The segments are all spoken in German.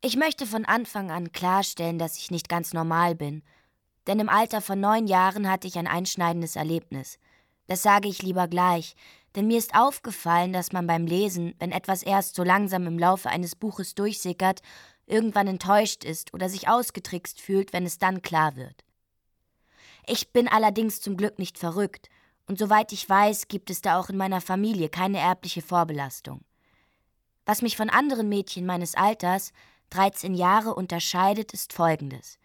Ich möchte von Anfang an klarstellen, dass ich nicht ganz normal bin. Denn im Alter von 9 Jahren hatte ich ein einschneidendes Erlebnis. Das sage ich lieber gleich, denn mir ist aufgefallen, dass man beim Lesen, wenn etwas erst so langsam im Laufe eines Buches durchsickert, irgendwann enttäuscht ist oder sich ausgetrickst fühlt, wenn es dann klar wird. Ich bin allerdings zum Glück nicht verrückt und soweit ich weiß, gibt es da auch in meiner Familie keine erbliche Vorbelastung. Was mich von anderen Mädchen meines Alters, 13 Jahre, unterscheidet, ist Folgendes.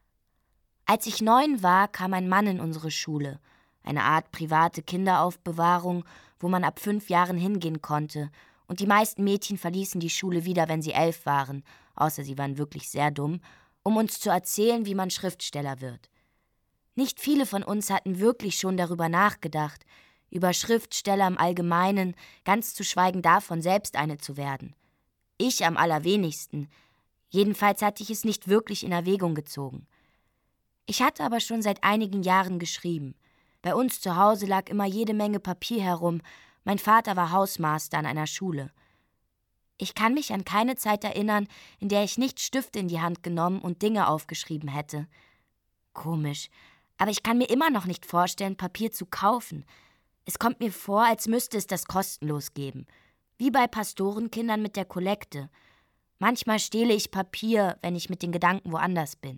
Als ich 9 war, kam ein Mann in unsere Schule, eine Art private Kinderaufbewahrung, wo man ab 5 Jahren hingehen konnte, und die meisten Mädchen verließen die Schule wieder, wenn sie 11 waren, außer sie waren wirklich sehr dumm, um uns zu erzählen, wie man Schriftsteller wird. Nicht viele von uns hatten wirklich schon darüber nachgedacht, über Schriftsteller im Allgemeinen, ganz zu schweigen davon, selbst eine zu werden. Ich am allerwenigsten. Jedenfalls hatte ich es nicht wirklich in Erwägung gezogen. Ich hatte aber schon seit einigen Jahren geschrieben. Bei uns zu Hause lag immer jede Menge Papier herum. Mein Vater war Hausmaster an einer Schule. Ich kann mich an keine Zeit erinnern, in der ich nicht Stifte in die Hand genommen und Dinge aufgeschrieben hätte. Komisch, aber ich kann mir immer noch nicht vorstellen, Papier zu kaufen. Es kommt mir vor, als müsste es das kostenlos geben. Wie bei Pastorenkindern mit der Kollekte. Manchmal stehle ich Papier, wenn ich mit den Gedanken woanders bin.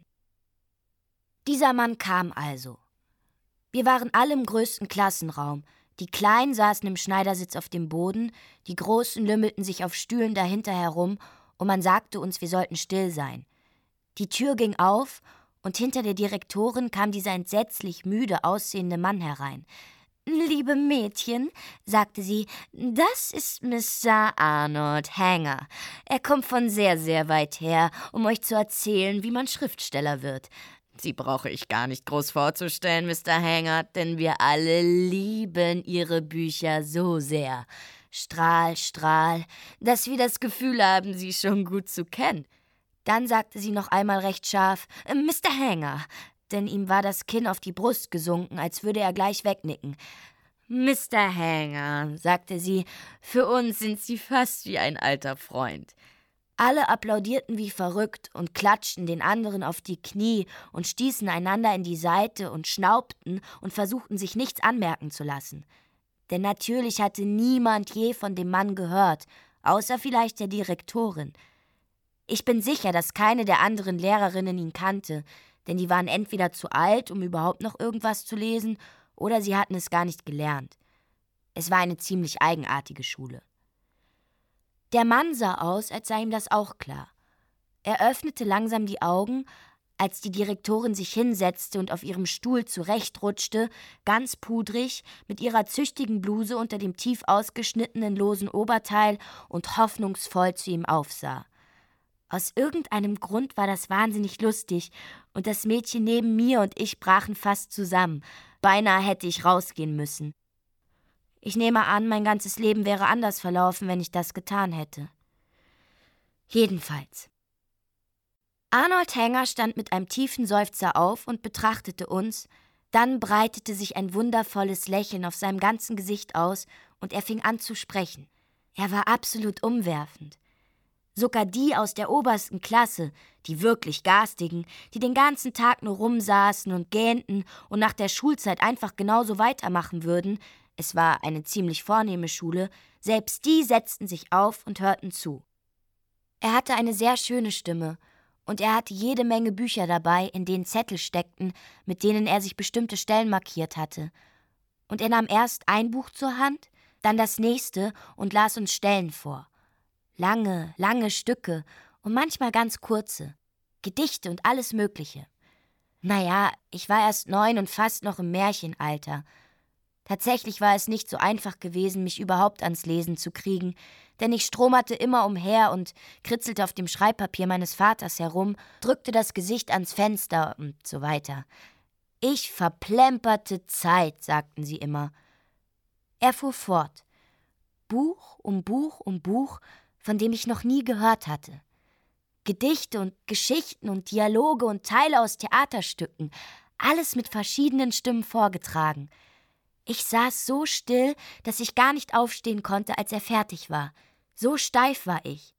Dieser Mann kam also. Wir waren alle im größten Klassenraum. Die Kleinen saßen im Schneidersitz auf dem Boden, die Großen lümmelten sich auf Stühlen dahinter herum und man sagte uns, wir sollten still sein. Die Tür ging auf und hinter der Direktorin kam dieser entsetzlich müde aussehende Mann herein. »Liebe Mädchen«, sagte sie, »das ist Mr. Arnold Hanger. Er kommt von sehr, sehr weit her, um euch zu erzählen, wie man Schriftsteller wird. Sie brauche ich gar nicht groß vorzustellen, Mr. Hanger, denn wir alle lieben Ihre Bücher so sehr. Strahl, Strahl, dass wir das Gefühl haben, Sie schon gut zu kennen.« Dann sagte sie noch einmal recht scharf, »Mr. Hanger«, denn ihm war das Kinn auf die Brust gesunken, als würde er gleich wegnicken. »Mr. Hanger«, sagte sie, »für uns sind Sie fast wie ein alter Freund.« Alle applaudierten wie verrückt und klatschten den anderen auf die Knie und stießen einander in die Seite und schnaubten und versuchten sich nichts anmerken zu lassen. Denn natürlich hatte niemand je von dem Mann gehört, außer vielleicht der Direktorin. Ich bin sicher, dass keine der anderen Lehrerinnen ihn kannte, denn die waren entweder zu alt, um überhaupt noch irgendwas zu lesen, oder sie hatten es gar nicht gelernt. Es war eine ziemlich eigenartige Schule. Der Mann sah aus, als sei ihm das auch klar. Er öffnete langsam die Augen, als die Direktorin sich hinsetzte und auf ihrem Stuhl zurechtrutschte, ganz pudrig, mit ihrer züchtigen Bluse unter dem tief ausgeschnittenen losen Oberteil und hoffnungsvoll zu ihm aufsah. Aus irgendeinem Grund war das wahnsinnig lustig und das Mädchen neben mir und ich brachen fast zusammen. Beinahe hätte ich rausgehen müssen. Ich nehme an, mein ganzes Leben wäre anders verlaufen, wenn ich das getan hätte. Jedenfalls. Arnold Hanger stand mit einem tiefen Seufzer auf und betrachtete uns. Dann breitete sich ein wundervolles Lächeln auf seinem ganzen Gesicht aus und er fing an zu sprechen. Er war absolut umwerfend. Sogar die aus der obersten Klasse, die wirklich Garstigen, die den ganzen Tag nur rumsaßen und gähnten und nach der Schulzeit einfach genauso weitermachen würden, es war eine ziemlich vornehme Schule, selbst die setzten sich auf und hörten zu. Er hatte eine sehr schöne Stimme und er hatte jede Menge Bücher dabei, in denen Zettel steckten, mit denen er sich bestimmte Stellen markiert hatte. Und er nahm erst ein Buch zur Hand, dann das nächste und las uns Stellen vor. Lange, lange Stücke und manchmal ganz kurze. Gedichte und alles Mögliche. Naja, ich war erst 9 und fast noch im Märchenalter. Tatsächlich war es nicht so einfach gewesen, mich überhaupt ans Lesen zu kriegen, denn ich stromerte immer umher und kritzelte auf dem Schreibpapier meines Vaters herum, drückte das Gesicht ans Fenster und so weiter. Ich verplemperte Zeit, sagten sie immer. Er fuhr fort. Buch um Buch um Buch, von dem ich noch nie gehört hatte. Gedichte und Geschichten und Dialoge und Teile aus Theaterstücken, alles mit verschiedenen Stimmen vorgetragen. Ich saß so still, dass ich gar nicht aufstehen konnte, als er fertig war. So steif war ich.